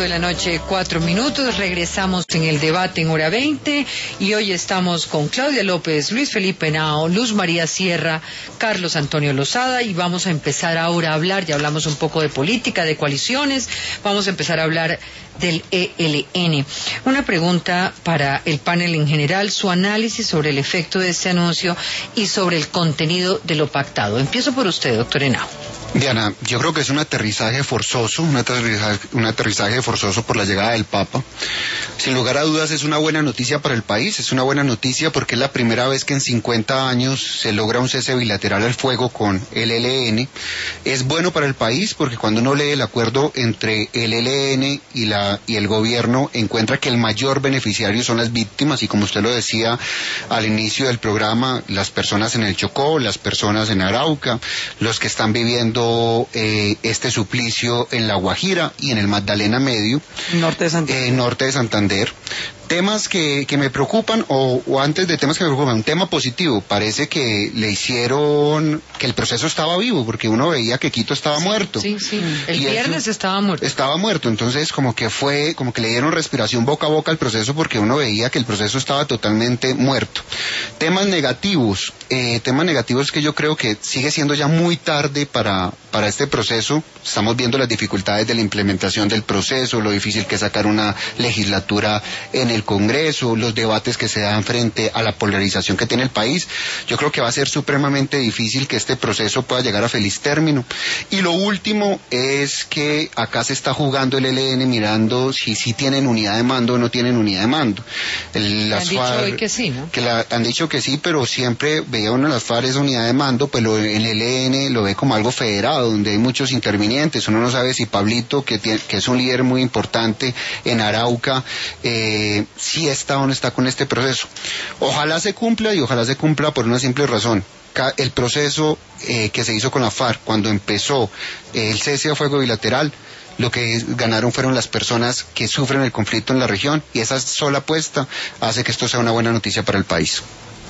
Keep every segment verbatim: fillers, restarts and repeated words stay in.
de la noche, cuatro minutos. Regresamos en el debate en hora veinte y hoy estamos con Claudia López, Luis Felipe Henao, Luz María Sierra, Carlos Antonio Lozada y vamos a empezar ahora a hablar, ya hablamos un poco de política, de coaliciones, vamos a empezar a hablar del E L N. Una pregunta para el panel en general, su análisis sobre el efecto de este anuncio y sobre el contenido de lo pactado. Empiezo por usted, doctor Henao. Diana, yo creo que es un aterrizaje forzoso, un aterrizaje, un aterrizaje forzoso por la llegada del Papa. Sin lugar a dudas es una buena noticia para el país, es una buena noticia porque es la primera vez que en cincuenta años se logra un cese bilateral al fuego con el E L N. Es bueno para el país porque cuando uno lee el acuerdo entre el E L N y, la, y el gobierno encuentra que el mayor beneficiario son las víctimas y como usted lo decía al inicio del programa, las personas en el Chocó, las personas en Arauca, los que están viviendo Eh, este suplicio en La Guajira y en el Magdalena Medio, norte de Santander, eh, norte de Santander. Temas que, que me preocupan, o, o antes de temas que me preocupan, un tema positivo, parece que le hicieron, que el proceso estaba vivo, porque uno veía que Quito estaba sí, muerto. Sí, sí, el y viernes estaba muerto. Estaba muerto, entonces como que fue, como que le dieron respiración boca a boca al proceso, porque uno veía que el proceso estaba totalmente muerto. Temas negativos, eh, temas negativos que yo creo que sigue siendo ya muy tarde para, para este proceso. Estamos viendo las dificultades de la implementación del proceso, lo difícil que es sacar una legislatura en el Congreso, los debates que se dan frente a la polarización que tiene el país. Yo creo que va a ser supremamente difícil que este proceso pueda llegar a feliz término. Y lo último es que acá se está jugando el E L N mirando si sí tienen unidad de mando o no tienen unidad de mando. El, las han dicho FARC, hoy que sí, ¿no? Que la, han dicho que sí, pero siempre veía uno en las FARC esa unidad de mando, pues lo, el E L N lo ve como algo federado, donde hay muchos intervinientes. Uno no sabe si Pablito, que, tiene, que es un líder muy importante en Arauca, eh, sí está o no está con este proceso. Ojalá se cumpla y ojalá se cumpla por una simple razón. El proceso eh, que se hizo con la FARC cuando empezó eh, el cese a fuego bilateral, lo que ganaron fueron las personas que sufren el conflicto en la región y esa sola apuesta hace que esto sea una buena noticia para el país.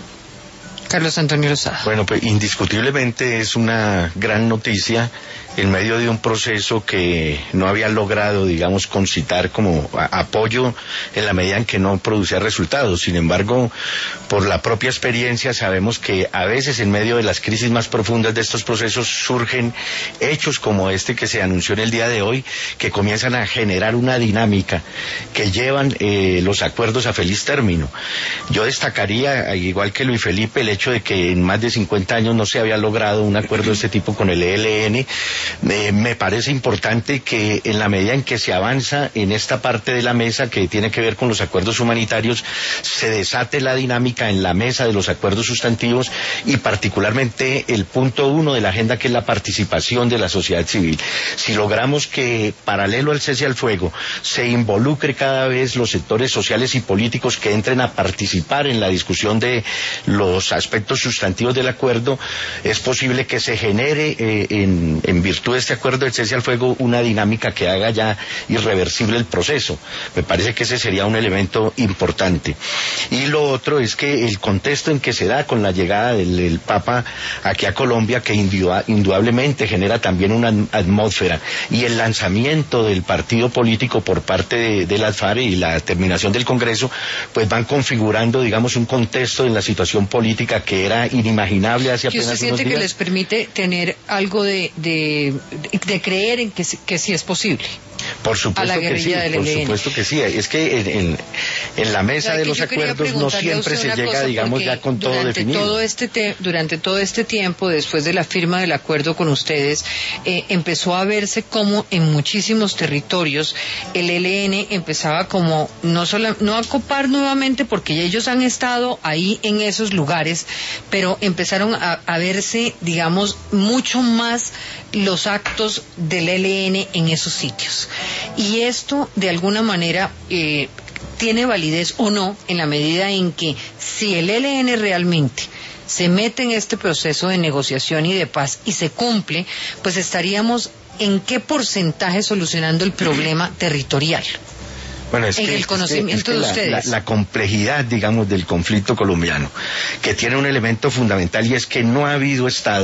Carlos Antonio Lozada. Bueno, pues indiscutiblemente es una gran noticia en medio de un proceso que no había logrado, digamos, concitar como a- apoyo en la medida en que no producía resultados. Sin embargo, por la propia experiencia sabemos que a veces en medio de las crisis más profundas de estos procesos surgen hechos como este que se anunció en el día de hoy, que comienzan a generar una dinámica que llevan eh, los acuerdos a feliz término. Yo destacaría, igual que Luis Felipe, el hecho de que en más de cincuenta años no se había logrado un acuerdo de este tipo con el E L N. Eh, me parece importante que en la medida en que se avanza en esta parte de la mesa que tiene que ver con los acuerdos humanitarios, se desate la dinámica en la mesa de los acuerdos sustantivos y particularmente el punto uno de la agenda, que es la participación de la sociedad civil. Si logramos que, paralelo al cese al fuego, se involucre cada vez los sectores sociales y políticos que entren a participar en la discusión de los aspectos sustantivos del acuerdo, es posible que se genere eh, en, en virtud de este acuerdo del cese al fuego una dinámica que haga ya irreversible el proceso. Me parece que ese sería un elemento importante. Y lo otro es que el contexto en que se da con la llegada del, del Papa aquí a Colombia, que indudab- indudablemente genera también una atmósfera, y el lanzamiento del partido político por parte de, de las FARC y la terminación del Congreso, pues van configurando, digamos, un contexto en la situación política que era inimaginable hace ¿Que apenas usted unos siente que días. les permite tener algo de, de, de creer en que, sí- que sí es posible? Por a supuesto la que sí, guerrilla del por E L N. supuesto que sí. Es que en, en, en la mesa O sea, de que los yo quería acuerdos no preguntarle a siempre usted se una llega, cosa, digamos, porque ya con todo durante definido. Todo este te, durante todo este tiempo, después de la firma del acuerdo con ustedes, eh, empezó a verse como en muchísimos territorios el E L N empezaba como no solo no a copar nuevamente, porque ellos han estado ahí en esos lugares, pero empezaron a, a verse, digamos, mucho más los actos del E L N en esos sitios. Y esto, de alguna manera, eh, tiene validez o no, en la medida en que si el E L N realmente se mete en este proceso de negociación y de paz y se cumple, pues estaríamos en qué porcentaje solucionando el problema territorial. Bueno, es en que, el conocimiento es que, de es que la, ustedes. la, la complejidad, digamos, del conflicto colombiano, que tiene un elemento fundamental, y es que no ha habido Estado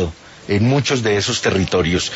en muchos de esos territorios.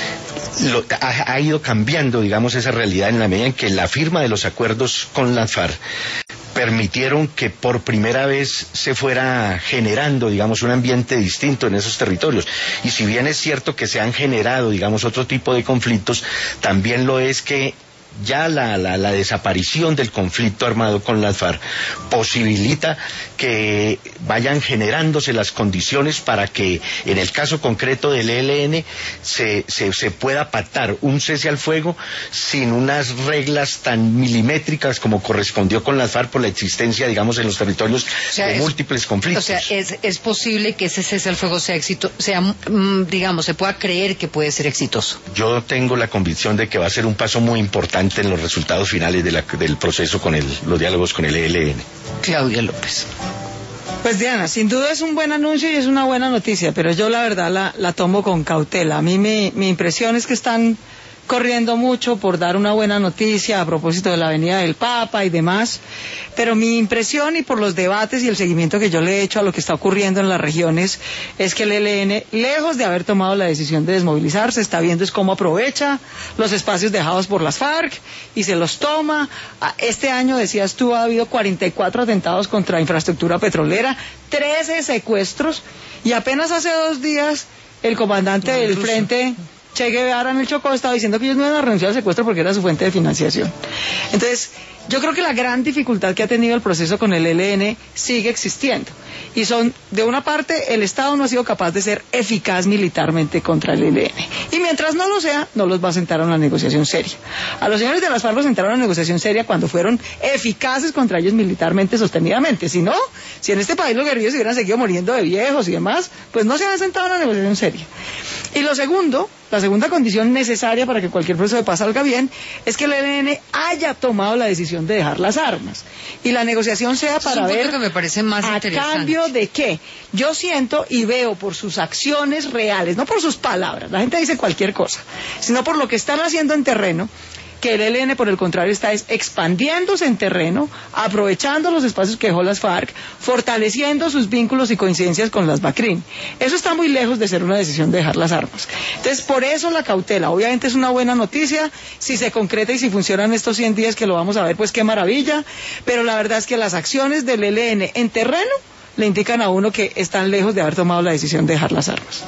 Lo, ha, ha ido cambiando, digamos, esa realidad en la medida en que la firma de los acuerdos con las FARC permitieron que por primera vez se fuera generando, digamos, un ambiente distinto en esos territorios. Y si bien es cierto que se han generado, digamos, otro tipo de conflictos, también lo es que ya la, la, la desaparición del conflicto armado con las FARC posibilita que vayan generándose las condiciones para que, en el caso concreto del E L N, se, se, se pueda pactar un cese al fuego sin unas reglas tan milimétricas como correspondió con las FARC por la existencia, digamos, en los territorios o sea, de es, múltiples conflictos. O sea, es, es posible que ese cese al fuego sea éxito, sea, mm, digamos, se pueda creer que puede ser exitoso. Yo tengo la convicción de que va a ser un paso muy importante en los resultados finales de la, del proceso con el, los diálogos con el E L N. Claudia López. Pues Diana, sin duda es un buen anuncio y es una buena noticia, pero yo la verdad la, la tomo con cautela. A mí mi, mi impresión es que están corriendo mucho por dar una buena noticia a propósito de la venida del Papa y demás, pero mi impresión y por los debates y el seguimiento que yo le he hecho a lo que está ocurriendo en las regiones es que el E L N, lejos de haber tomado la decisión de desmovilizarse, está viendo es cómo aprovecha los espacios dejados por las FARC y se los toma. Este año, decías tú, ha habido cuarenta y cuatro atentados contra infraestructura petrolera, trece secuestros, y apenas hace dos días el comandante no, del frente Che Guevara en el Chocó estaba diciendo que ellos no iban a renunciar al secuestro porque era su fuente de financiación. Entonces, yo creo que la gran dificultad que ha tenido el proceso con el E L N sigue existiendo. Y son, de una parte, el Estado no ha sido capaz de ser eficaz militarmente contra el E L N. Y mientras no lo sea, no los va a sentar a una negociación seria. A los señores de las FARC los sentaron a una negociación seria cuando fueron eficaces contra ellos militarmente sostenidamente. Si no, si en este país los guerrilleros se hubieran seguido muriendo de viejos y demás, pues no se han sentado a una negociación seria. Y lo segundo, la segunda condición necesaria para que cualquier proceso de paz salga bien, es que el E L N haya tomado la decisión de dejar las armas. Y la negociación sea para ver que me parece más a cambio de qué. Yo siento y veo por sus acciones reales, no por sus palabras, la gente dice cualquier cosa, sino por lo que están haciendo en terreno, que el E L N, por el contrario, está es expandiéndose en terreno, aprovechando los espacios que dejó las FARC, fortaleciendo sus vínculos y coincidencias con las BACRIM. Eso está muy lejos de ser una decisión de dejar las armas. Entonces, por eso la cautela. Obviamente es una buena noticia, si se concreta y si funcionan estos cien días que lo vamos a ver, pues qué maravilla, pero la verdad es que las acciones del E L N en terreno le indican a uno que están lejos de haber tomado la decisión de dejar las armas.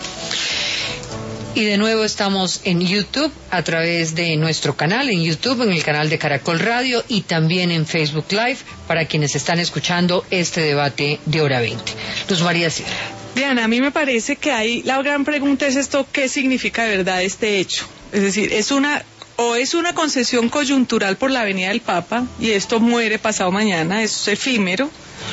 Y de nuevo estamos en YouTube, a través de nuestro canal en YouTube, en el canal de Caracol Radio, y también en Facebook Live, para quienes están escuchando este debate de Hora veinte. Luz María Sierra. Diana, a mí me parece que ahí la gran pregunta es esto, ¿qué significa de verdad este hecho? Es decir, es una... o es una concesión coyuntural por la venida del Papa, y esto muere pasado mañana, es efímero,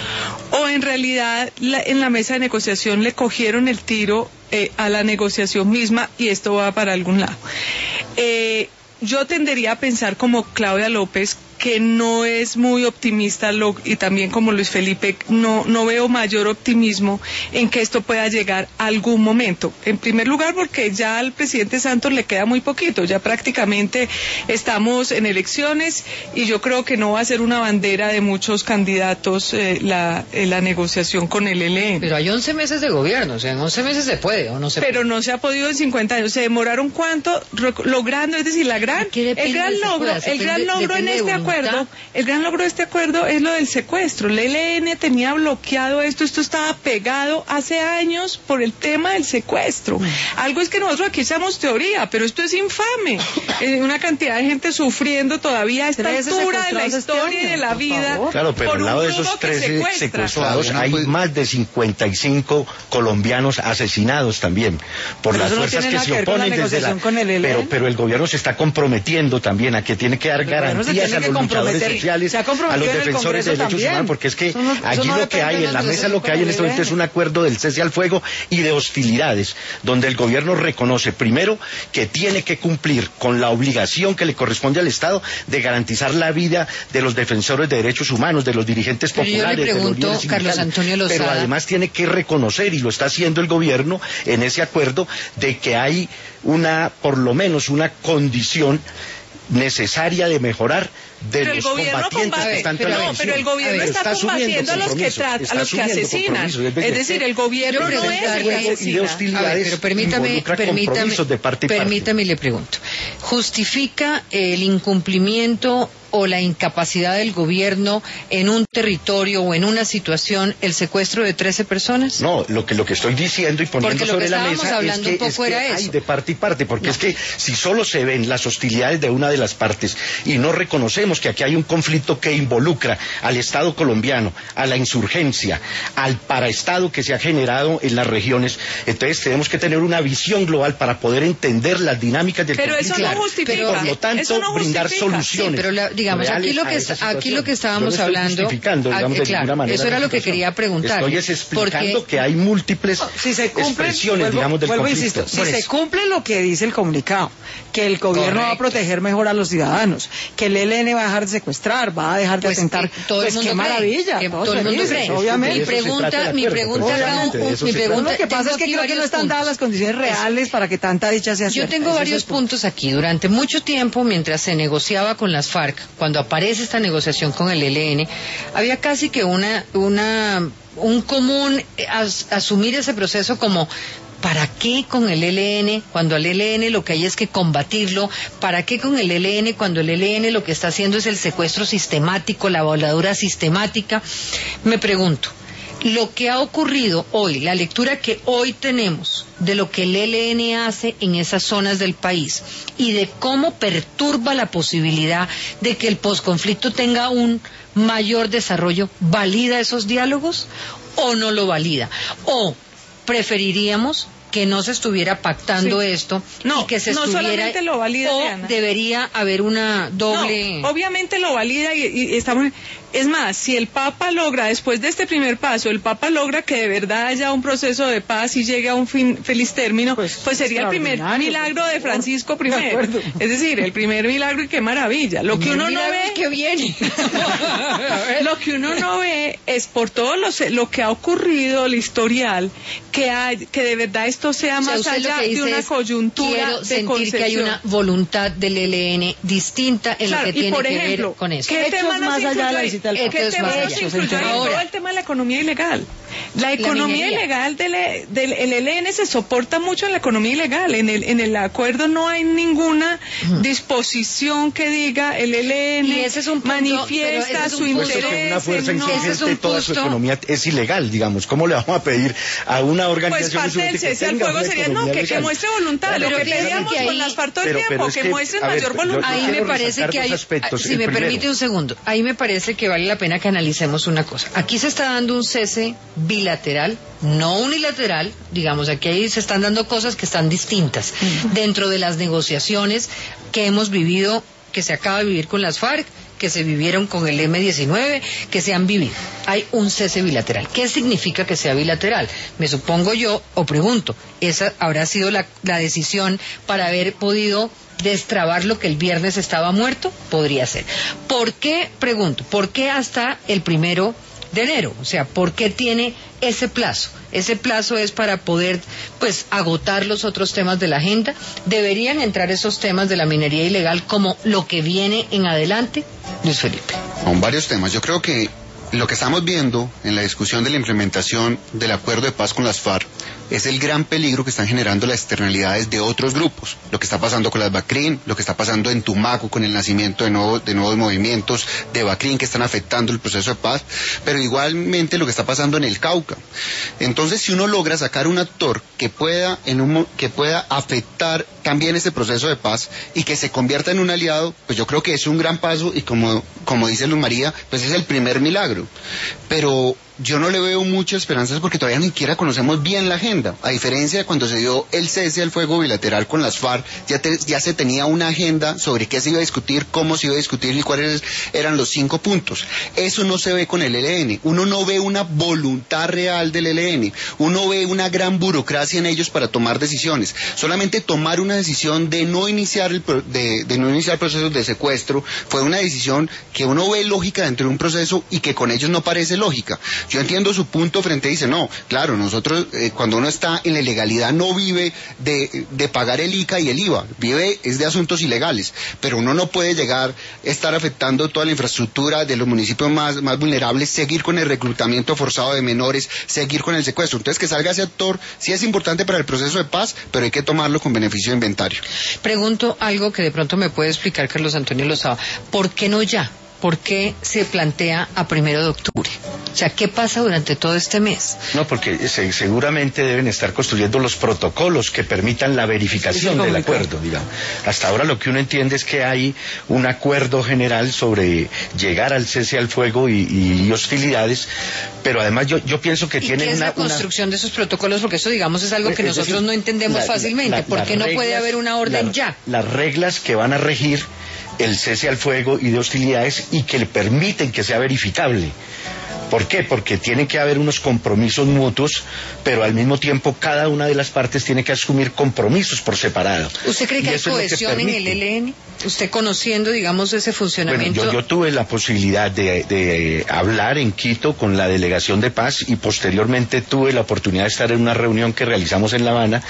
o en realidad la, en la mesa de negociación le cogieron el tiro eh, a la negociación misma y esto va para algún lado. Eh, yo tendería a pensar como Claudia López, que no es muy optimista, lo, y también como Luis Felipe, no, no veo mayor optimismo en que esto pueda llegar a algún momento. En primer lugar, porque ya al presidente Santos le queda muy poquito, ya prácticamente estamos en elecciones y yo creo que no va a ser una bandera de muchos candidatos eh, la, eh, la negociación con el E L N. Pero hay once meses de gobierno, o sea, en once meses se puede o no se Pero puede. no se ha podido en cincuenta años. ¿Se demoraron cuánto? Logrando, es decir, la gran, el gran logro, el gran logro en este acuerdo. El gran logro de este acuerdo es lo del secuestro. El E L N tenía bloqueado esto, esto estaba pegado hace años por el tema del secuestro. Algo es que nosotros aquí echamos teoría, pero esto es infame. Eh, una cantidad de gente sufriendo todavía a esta altura de la historia y de la vida. Claro, pero al lado de esos trece secuestrados hay más de cincuenta y cinco colombianos asesinados también por las fuerzas que se oponen desde la... Pero, pero el gobierno se está comprometiendo también a que tiene que dar garantías a los luchadores sociales, a los defensores de derechos humanos, porque es que no, allí no lo que hay, en la mesa lo que hay en este momento es un acuerdo del cese al fuego y de hostilidades, donde el gobierno reconoce primero que tiene que cumplir con la obligación que le corresponde al Estado de garantizar la vida de los defensores de derechos humanos, de los dirigentes pero populares, yo le pregunto, de los líderes Carlos Antonio Lozada, pero además tiene que reconocer, y lo está haciendo el gobierno en ese acuerdo, de que hay una, por lo menos una condición necesaria de mejorar de pero los el gobierno combatientes combate, que están pero, en no, pero el gobierno ver, está, está combatiendo a los que, compromisos, tra- a está los que asumiendo asesinan. compromisos. Es decir, el gobierno no es el que preguntarle- y de asesina. hostilidades A ver, pero permítame, involucra permítame, compromisos de parte y parte. permítame y le pregunto. ¿Justifica el incumplimiento o la incapacidad del gobierno en un territorio o en una situación el secuestro de trece personas? No, lo que lo que estoy diciendo y poniendo Porque lo sobre que la estábamos mesa hablando es que, un es poco que era hay eso. de parte y parte, porque No. es que si solo se ven las hostilidades de una de las partes y no reconocemos que aquí hay un conflicto que involucra al Estado colombiano, a la insurgencia, al paraestado que se ha generado en las regiones, entonces tenemos que tener una visión global para poder entender las dinámicas del Pero eso conflicto. no justifica. Y por lo tanto, Eso no brindar justifica. soluciones. Sí, pero la- digamos, aquí reales lo a que esa está- aquí situación. lo que estábamos Yo no estoy hablando- justificando, ah, digamos, eh, de claro, ninguna manera eso era la lo que situación. quería preguntarle, Estoy es explicando porque- que hay múltiples Si se cumple, expresiones, vuelvo, digamos, del vuelvo conflicto. insisto, Por si se eso. cumple lo que dice el comunicado, que el gobierno va a Correcto. proteger mejor a los ciudadanos, que el E L N va a dejar de secuestrar, va a dejar de Pues atentar, que todo el pues mundo qué cree, maravilla, que todos todo el mundo felices, cree. obviamente. Mi De eso se pregunta, trata el mi acuerdo, pregunta, obviamente, acá, de eso mi se trata. pregunta, Lo que pasa tengo es que aquí creo que no varios están puntos. dadas las condiciones reales para que tanta dicha sea Yo cierta. tengo Ese es varios el punto. puntos aquí. Durante mucho tiempo, mientras se negociaba con las FARC, cuando aparece esta negociación con el E L N, había casi que una, una, un común eh, as- asumir ese proceso como ¿para qué con el E L N cuando el E L N lo que hay es que combatirlo? ¿Para qué con el E L N cuando el E L N lo que está haciendo es el secuestro sistemático, la voladura sistemática? Me pregunto, lo que ha ocurrido hoy, la lectura que hoy tenemos de lo que el E L N hace en esas zonas del país y de cómo perturba la posibilidad de que el posconflicto tenga un mayor desarrollo, ¿valida esos diálogos o no lo valida? ¿O preferiríamos que no se estuviera pactando Sí. esto No, y que se no estuviera solamente lo valida, o Diana. debería haber una doble No, obviamente lo valida y, y estamos. Es más, si el Papa logra, después de este primer paso, el Papa logra que de verdad haya un proceso de paz y llegue a un fin, feliz término, pues, Pues, sería el primer extraordinario, milagro por de favor. Francisco De primero. acuerdo. Es decir, el primer milagro y qué maravilla. Lo que uno no ve, que viene. lo que uno no ve es por todo lo, se- lo que ha ocurrido, el historial, que hay, que de verdad esto sea O sea, más usted lo allá que de dice una es, coyuntura quiero de sentir concesión. que hay una voluntad del E L N distinta en Claro, lo que y tiene por que ejemplo, ver con eso. ¿qué Hechos tema nos más allá de la influyó ahí? visita del ¿Qué Papa. tema Hechos nos más allá. influyó ahí? Ahora. Todo el tema de la economía ilegal. La economía minería. ilegal del, del el E L N se soporta mucho en la economía ilegal. En el, en el acuerdo no hay ninguna disposición que diga el E L N Y ese es un punto, pero manifiesta ese es un su punto. Puesto que interés. una fuerza en no- Ese es un insurgente, toda su punto- economía es ilegal, digamos. ¿Cómo le vamos a pedir a una Pues organización parte del insurgente que cese al tenga fuego una sería no, economía que, que legal? muestre voluntad. Claro, Lo que pero fíjese pedíamos que con ahí- las FARC todo el pero- tiempo, pero es que, que, muestren a ver, mayor yo- voluntad. yo Ahí quiero me parece resaltar que dos hay, aspectos. si El me primero. permite un segundo, ahí me parece que vale la pena que analicemos una cosa. Aquí se está dando un cese bilateral, no unilateral, digamos, aquí ahí se están dando cosas que están distintas dentro de las negociaciones que hemos vivido, que se acaba de vivir con las FARC, que se vivieron con el eme diecinueve, que se han vivido. Hay un cese bilateral. ¿Qué significa que sea bilateral? Me supongo yo, o pregunto, ¿esa habrá sido la, la decisión para haber podido destrabar lo que el viernes estaba muerto? Podría ser. ¿Por qué, pregunto, por qué hasta el primero de enero? O sea, ¿por qué tiene ese plazo? Ese plazo es para poder, pues, agotar los otros temas de la agenda. ¿Deberían entrar esos temas de la minería ilegal como lo que viene en adelante? Luis Felipe. Con varios temas. Yo creo que lo que estamos viendo en la discusión de la implementación del acuerdo de paz con las FARC es el gran peligro que están generando las externalidades de otros grupos. Lo que está pasando con las BACRIM, lo que está pasando en Tumaco con el nacimiento de nuevos, de nuevos movimientos de BACRIM que están afectando el proceso de paz, pero igualmente lo que está pasando en el Cauca. Entonces, si uno logra sacar un actor que pueda, en un, que pueda afectar también este proceso de paz y que se convierta en un aliado, pues yo creo que es un gran paso y como, como dice Luz María, pues es el primer milagro. Pero yo no le veo muchas esperanzas porque todavía ni siquiera conocemos bien la agenda. A diferencia de cuando se dio el cese al fuego bilateral con las FARC, ya, te, ya se tenía una agenda sobre qué se iba a discutir, cómo se iba a discutir y cuáles eran los cinco puntos. Eso no se ve con el E L N. Uno no ve una voluntad real del E L N. Uno ve una gran burocracia en ellos para tomar decisiones. Solamente tomar una decisión de no iniciar el, de, de no iniciar procesos de secuestro fue una decisión que uno ve lógica dentro de un proceso y que con ellos no parece lógica. Yo entiendo su punto frente a dice, no, claro, nosotros eh, cuando uno está en la ilegalidad no vive de, de pagar el I C A y el I V A, vive es de asuntos ilegales, pero uno no puede llegar a estar afectando toda la infraestructura de los municipios más, más vulnerables, seguir con el reclutamiento forzado de menores, seguir con el secuestro. Entonces que salga ese actor, sí es importante para el proceso de paz, pero hay que tomarlo con beneficio de inventario. Pregunto algo que de pronto me puede explicar Carlos Antonio Lozada, ¿por qué no ya? ¿Por qué se plantea a primero de octubre? O sea, ¿qué pasa durante todo este mes? No, porque se, seguramente deben estar construyendo los protocolos que permitan la verificación del acuerdo, digamos. Hasta ahora lo que uno entiende es que hay un acuerdo general sobre llegar al cese al fuego y, y hostilidades, pero además yo, yo pienso que ¿Y tienen qué es una, la construcción una... de esos protocolos? Porque eso, digamos, es algo que es nosotros decir, no entendemos la, fácilmente. la, ¿Por qué no reglas, puede haber una orden la, ya? Las reglas que van a regir el cese al fuego y de hostilidades y que le permiten que sea verificable. ¿Por qué? Porque tiene que haber unos compromisos mutuos, pero al mismo tiempo cada una de las partes tiene que asumir compromisos por separado. ¿Usted cree que hay cohesión en el E L N? ¿Usted conociendo, digamos, ese funcionamiento? Bueno, yo, yo tuve la posibilidad de, de hablar en Quito con la Delegación de Paz y posteriormente tuve la oportunidad de estar en una reunión que realizamos en La Habana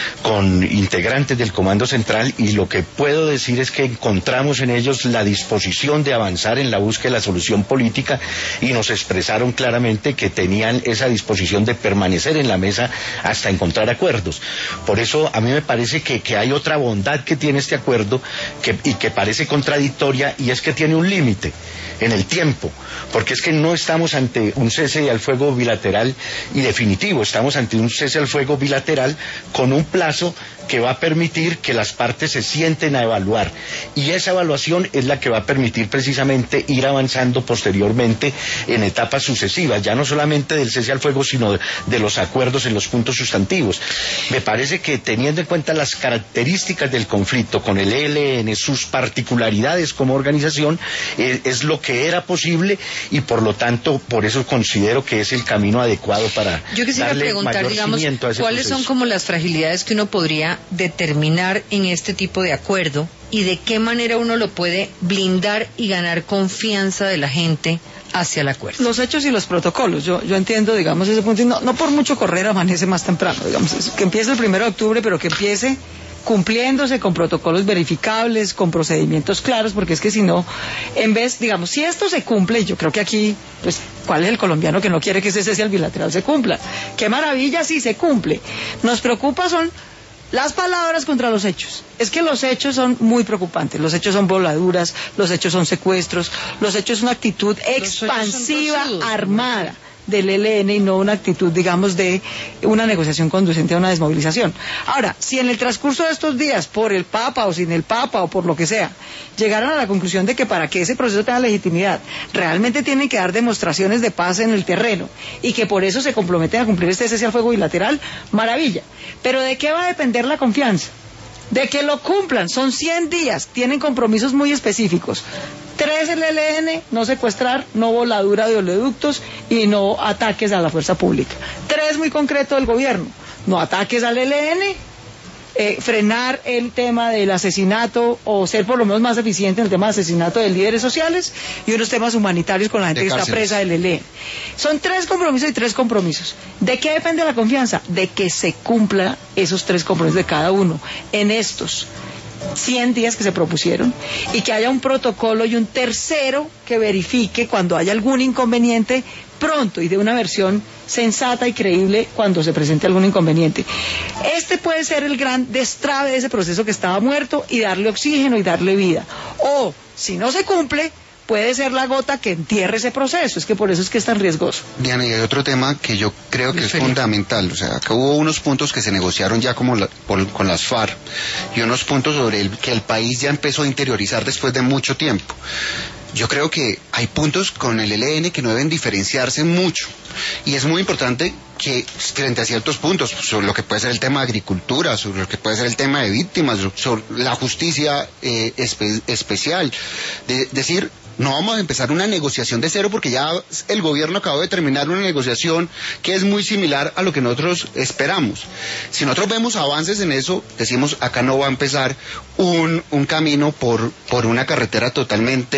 con integrantes del Comando Central y lo que puedo decir es que encontramos en ellos la disposición de avanzar en la búsqueda de la solución política y nos expresamos claramente que tenían esa disposición de permanecer en la mesa hasta encontrar acuerdos. Por eso a mí me parece que, que hay otra bondad que tiene este acuerdo que, y que parece contradictoria, y es que tiene un límite en el tiempo, porque es que no estamos ante un cese al fuego bilateral y definitivo, estamos ante un cese al fuego bilateral con un plazo que va a permitir que las partes se sienten a evaluar, y esa evaluación es la que va a permitir precisamente ir avanzando posteriormente en etapas sucesivas, ya no solamente del cese al fuego, sino de, de los acuerdos en los puntos sustantivos. Me parece que teniendo en cuenta las características del conflicto con el E L N, sus particularidades como organización, eh, es lo que era posible y por lo tanto, por eso considero que es el camino adecuado para Yo quisiera darle preguntar, mayor digamos, cimiento a ese ¿cuáles proceso? son como las fragilidades que uno podría determinar en este tipo de acuerdo y de qué manera uno lo puede blindar y ganar confianza de la gente hacia el acuerdo? Los hechos y los protocolos, yo, yo entiendo, digamos, ese punto, y no, no por mucho correr amanece más temprano, digamos, es que empiece el primero de octubre, pero que empiece cumpliéndose con protocolos verificables, con procedimientos claros, porque es que si no, en vez, digamos, si esto se cumple, yo creo que aquí, pues, ¿cuál es el colombiano que no quiere que ese cese al bilateral se cumpla? ¡Qué maravilla si se cumple! Nos preocupa son las palabras contra los hechos. Es que los hechos son muy preocupantes. Los hechos son voladuras, los hechos son secuestros, los hechos son una actitud expansiva, armada del E L N y no una actitud, digamos, de una negociación conducente a una desmovilización. Ahora, si en el transcurso de estos días, por el Papa o sin el Papa o por lo que sea, llegaran a la conclusión de que para que ese proceso tenga legitimidad, realmente tienen que dar demostraciones de paz en el terreno y que por eso se comprometen a cumplir este cese al fuego bilateral, maravilla. Pero ¿de qué va a depender la confianza? De que lo cumplan. Son cien días, tienen compromisos muy específicos. Tres, el E L N, no secuestrar, no voladura de oleoductos y no ataques a la fuerza pública. Tres, muy concreto del gobierno, no ataques al E L N, eh, frenar el tema del asesinato o ser por lo menos más eficiente en el tema de asesinato de líderes sociales y unos temas humanitarios con la gente que está presa del E L N. Son tres compromisos y tres compromisos. ¿De qué depende la confianza? De que se cumplan esos tres compromisos de cada uno en estos cien días que se propusieron y que haya un protocolo y un tercero que verifique cuando haya algún inconveniente pronto y de una versión sensata y creíble cuando se presente algún inconveniente. Este puede ser el gran destrabe de ese proceso que estaba muerto y darle oxígeno y darle vida. O, si no se cumple, puede ser la gota que entierre ese proceso. Es que por eso es que es tan riesgoso. Diana, y hay otro tema que yo creo que es fundamental. O sea, acá hubo unos puntos que se negociaron ya como la, por, con las FARC y unos puntos sobre el que el país ya empezó a interiorizar después de mucho tiempo. Yo creo que hay puntos con el E L N que no deben diferenciarse mucho y es muy importante que frente a ciertos puntos, sobre lo que puede ser el tema de agricultura, sobre lo que puede ser el tema de víctimas, sobre la justicia eh, espe especial, de decir, no vamos a empezar una negociación de cero porque ya el gobierno acabó de terminar una negociación que es muy similar a lo que nosotros esperamos. Si nosotros vemos avances en eso, decimos, acá no va a empezar un, un camino por, por una carretera totalmente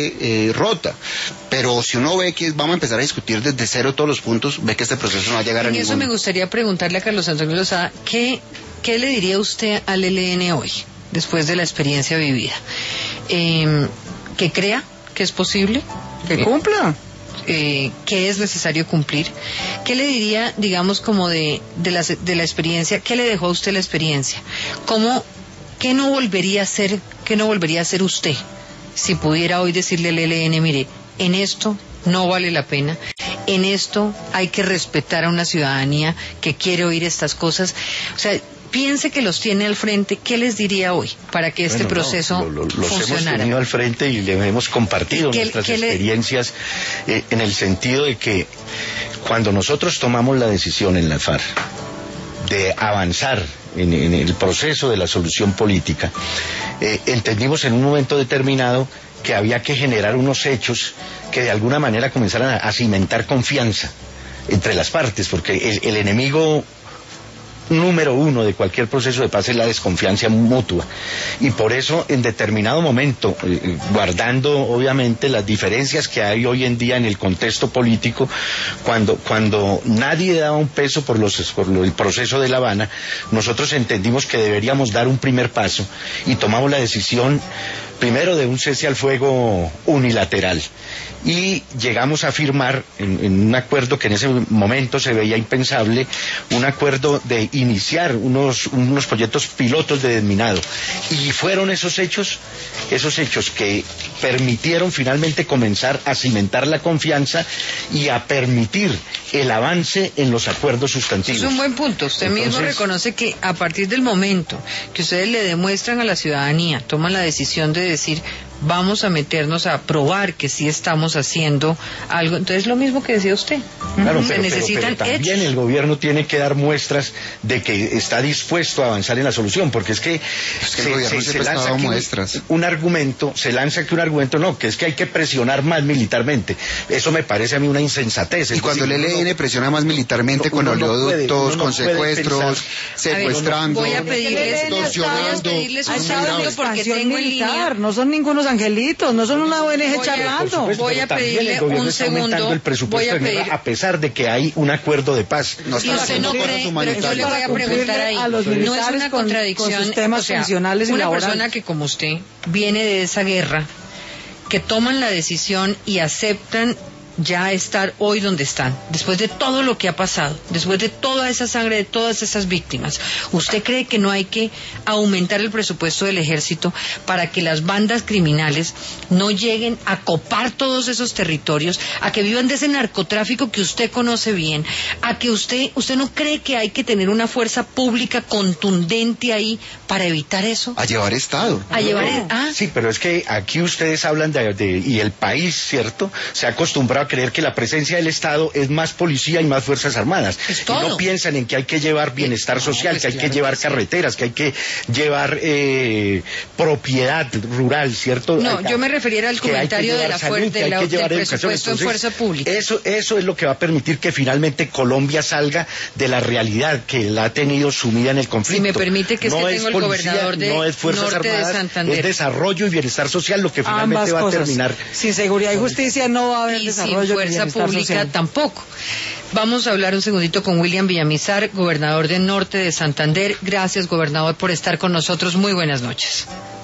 eh, rota. Pero si uno ve que vamos a empezar a discutir desde cero todos los puntos, ve que este proceso no va a llegar a En ningún... eso me gustaría preguntarle a Carlos Antonio Lozada, ¿qué, qué le diría usted al E L N hoy, después de la experiencia vivida? Eh, ¿Que crea que es posible? Que cumpla. Eh, ¿Qué es necesario cumplir? ¿Qué le diría, digamos, como de, de, la, de la experiencia? ¿Qué le dejó a usted la experiencia? ¿Cómo, qué no volvería a hacer, qué no volvería a hacer usted si pudiera hoy decirle al E L N, mire, en esto no vale la pena, en esto hay que respetar a una ciudadanía que quiere oír estas cosas? O sea, piense que los tiene al frente, ¿qué les diría hoy para que este bueno, proceso no, lo, lo, los funcionara? hemos tenido al frente y le hemos compartido ¿Qué, nuestras qué le... experiencias eh, en el sentido de que cuando nosotros tomamos la decisión en la FARC de avanzar en, en el proceso de la solución política, eh, entendimos en un momento determinado que había que generar unos hechos que de alguna manera comenzaran a, a cimentar confianza entre las partes, porque el, el enemigo número uno de cualquier proceso de paz es la desconfianza mutua, y por eso en determinado momento, eh, guardando obviamente las diferencias que hay hoy en día en el contexto político, cuando, cuando nadie daba un peso por, los, por el proceso de La Habana, nosotros entendimos que deberíamos dar un primer paso y tomamos la decisión primero de un cese al fuego unilateral, y llegamos a firmar en, en un acuerdo que en ese momento se veía impensable, un acuerdo de iniciar unos, unos proyectos pilotos de desminado, y fueron esos hechos, esos hechos que permitieron finalmente comenzar a cimentar la confianza y a permitir el avance en los acuerdos sustantivos. Es un buen punto. Usted Entonces, mismo reconoce que a partir del momento que ustedes le demuestran a la ciudadanía, toman la decisión de decir, vamos a meternos a probar que sí estamos haciendo algo. Entonces, lo mismo que decía usted. Claro, se pero, necesitan pero, pero también hechos. El gobierno tiene que dar muestras de que está dispuesto a avanzar en la solución, porque es que, es que se, el gobierno se, se se lanza muestras. Un, un argumento, se lanza que un argumento no, que es que hay que presionar más militarmente. Eso me parece a mí una insensatez. Y cuando decir, el E L N no, presiona más militarmente con no oleoductos, no con secuestros, secuestrando, voy a pedirles, extorsionando, voy a pedirles un es muy grave. segundo porque tengo en línea. Militar, no son ningunos angelitos, no son una O N G Voy a- charlando. supuesto, Voy pero a también pedirle el gobierno un está aumentando segundo, el presupuesto voy a de guerra, pedir- a pesar de que hay un acuerdo de paz. No Y están usted haciendo no cosas cree, pero yo humanitarias. le voy a preguntar ahí, A los no es militares una con- contradicción, con sus temas o sea, pensionales y una laborales. persona que como usted viene de esa guerra, que toman la decisión y aceptan ya estar hoy donde están, después de todo lo que ha pasado, después de toda esa sangre, de todas esas víctimas, ¿usted cree que no hay que aumentar el presupuesto del ejército para que las bandas criminales no lleguen a copar todos esos territorios, a que vivan de ese narcotráfico que usted conoce bien, a que usted, usted no cree que hay que tener una fuerza pública contundente ahí para evitar eso? A llevar Estado. A llevar, ah, Sí, pero es que aquí ustedes hablan de, de- y el país, ¿cierto? Se ha acostumbrado a creer que la presencia del Estado es más policía y más fuerzas armadas. Es y todo. no piensan en que hay que llevar bienestar No, social, pues que hay claro que llevar que sí. carreteras, que hay que llevar eh, propiedad rural, ¿cierto? No, Hay- yo me refiriera al que hay que comentario de llevar la salud, fuer- que de hay la- que llevar del educación. presupuesto en Entonces, fuerza pública. Eso, eso es lo que va a permitir que finalmente Colombia salga de la realidad que la ha tenido sumida en el conflicto. me permite, que es no que es tengo el policía, gobernador de no es fuerzas Norte de armadas, Santander. es desarrollo y bienestar social lo que finalmente Ambas va cosas. a terminar. Sin seguridad y justicia no va a haber Y desarrollo sin ni fuerza bienestar pública social. tampoco. Vamos a hablar un segundito con William Villamizar, gobernador de Norte de Santander. Gracias, gobernador, por estar con nosotros. Muy buenas noches.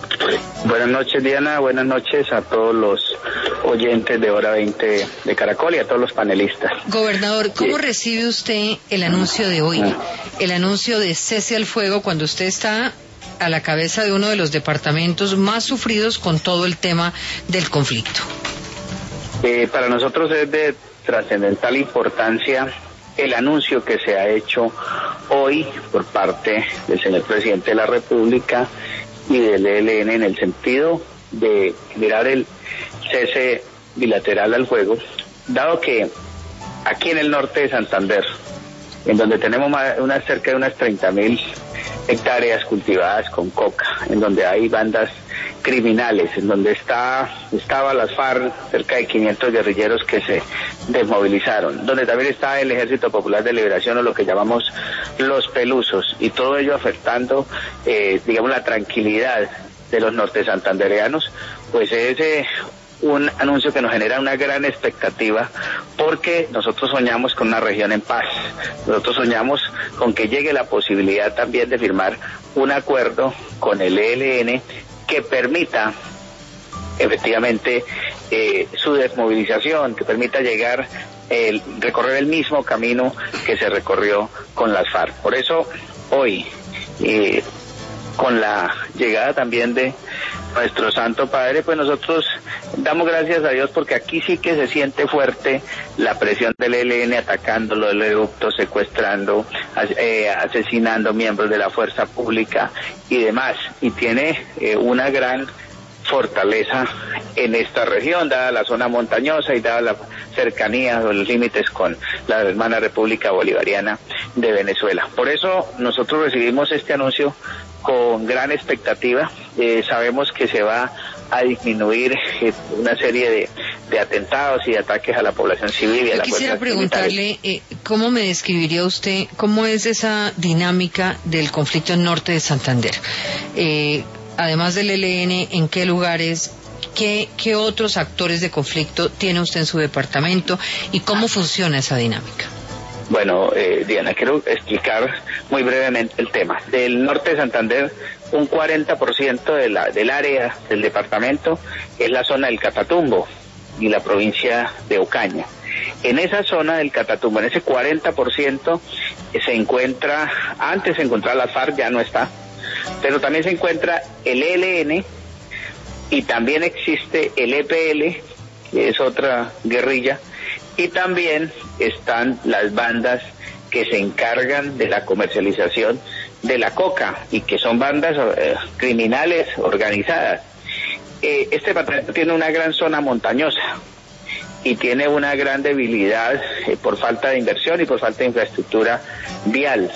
Buenas noches, Diana. Buenas noches a todos los oyentes de Hora veinte de Caracol y a todos los panelistas. Gobernador, ¿cómo Sí. recibe usted el anuncio de hoy? El anuncio de cese al fuego cuando usted está a la cabeza de uno de los departamentos más sufridos con todo el tema del conflicto. Eh, para nosotros es de trascendental importancia el anuncio que se ha hecho hoy por parte del señor presidente de la República y del E L N en el sentido de mirar el cese bilateral al fuego, dado que aquí en el norte de Santander, en donde tenemos más, unas, cerca de unas treinta mil hectáreas cultivadas con coca, en donde hay bandas criminales, en donde está estaba las FARC, cerca de quinientos guerrilleros que se desmovilizaron, donde también está el Ejército Popular de Liberación o lo que llamamos los pelusos, y todo ello afectando, eh, digamos, la tranquilidad de los norte santandereanos, pues es eh, un anuncio que nos genera una gran expectativa, porque nosotros soñamos con una región en paz, nosotros soñamos con que llegue la posibilidad también de firmar un acuerdo con el E L N que permita efectivamente eh, su desmovilización, que permita llegar, el, recorrer el mismo camino que se recorrió con las FARC. Por eso hoy, eh, con la llegada también de nuestro Santo Padre, pues nosotros damos gracias a Dios, porque aquí sí que se siente fuerte la presión del E L N atacando los oleoductos, secuestrando, eh, asesinando miembros de la fuerza pública y demás, y tiene eh, una gran fortaleza en esta región, dada la zona montañosa y dada la cercanía o los límites con la hermana República Bolivariana de Venezuela. Por eso nosotros recibimos este anuncio con gran expectativa. Eh, sabemos que se va a disminuir eh, una serie de, de atentados y de ataques a la población civil y a Yo la quisiera preguntarle, eh, ¿cómo me describiría usted, cómo es esa dinámica del conflicto en norte de Santander? Eh, además del E L N, ¿en qué lugares, qué, qué otros actores de conflicto tiene usted en su departamento y cómo funciona esa dinámica? Bueno, eh, Diana, quiero explicar muy brevemente el tema. Del norte de Santander, un cuarenta por ciento de la, del área del departamento es la zona del Catatumbo y la provincia de Ocaña. En esa zona del Catatumbo, en ese cuarenta por ciento, se encuentra, antes se encontraba la FARC, ya no está, pero también se encuentra el E L N y también existe el E P L, que es otra guerrilla, y también están las bandas que se encargan de la comercialización de la coca y que son bandas eh, criminales organizadas. Eh, este departamento tiene una gran zona montañosa y tiene una gran debilidad eh, por falta de inversión y por falta de infraestructura vial.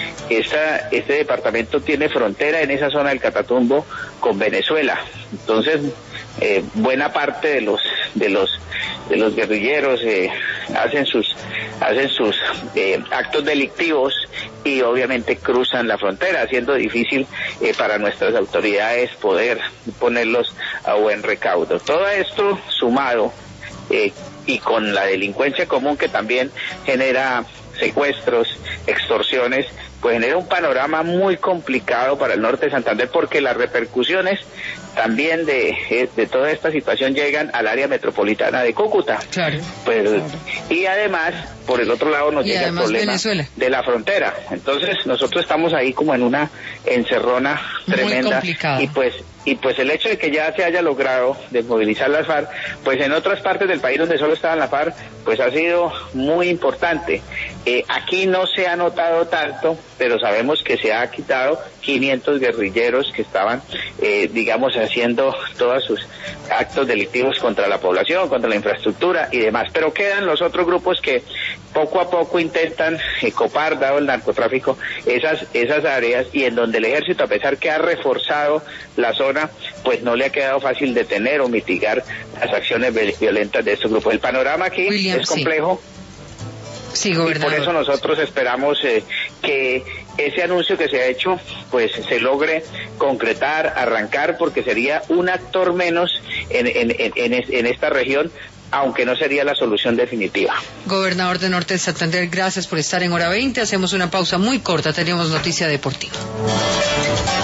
Esta, este departamento tiene frontera en esa zona del Catatumbo con Venezuela, entonces eh, buena parte de los de los de los guerrilleros eh, hacen sus hacen sus eh, actos delictivos y obviamente cruzan la frontera, haciendo difícil eh, para nuestras autoridades poder ponerlos a buen recaudo. Todo esto sumado eh, y con la delincuencia común que también genera secuestros, extorsiones, pues genera un panorama muy complicado para el norte de Santander, porque las repercusiones también de, de toda esta situación llegan al área metropolitana de Cúcuta. Claro. Pues, claro. Y además, por el otro lado nos y llega el problema Venezuela. De la frontera. Entonces nosotros estamos ahí como en una encerrona tremenda. Y pues y pues el hecho de que ya se haya logrado desmovilizar las FARC, pues en otras partes del país donde solo estaban las FARC, pues ha sido muy importante. Eh, aquí no se ha notado tanto, pero sabemos que se ha quitado quinientos guerrilleros que estaban, eh, digamos, haciendo todos sus actos delictivos contra la población, contra la infraestructura y demás. Pero quedan los otros grupos que poco a poco intentan eh, copar, dado el narcotráfico, esas esas áreas, y en donde el ejército, a pesar que ha reforzado la zona, pues no le ha quedado fácil detener o mitigar las acciones violentas de estos grupos. El panorama aquí William, es complejo. Sí. Sí, gobernador. Y por eso nosotros esperamos eh, que ese anuncio que se ha hecho pues se logre concretar, arrancar, porque sería un actor menos en, en, en, en esta región, aunque no sería la solución definitiva. Gobernador de Norte de Santander, gracias por estar en Hora veinte. Hacemos una pausa muy corta, tenemos noticia deportiva.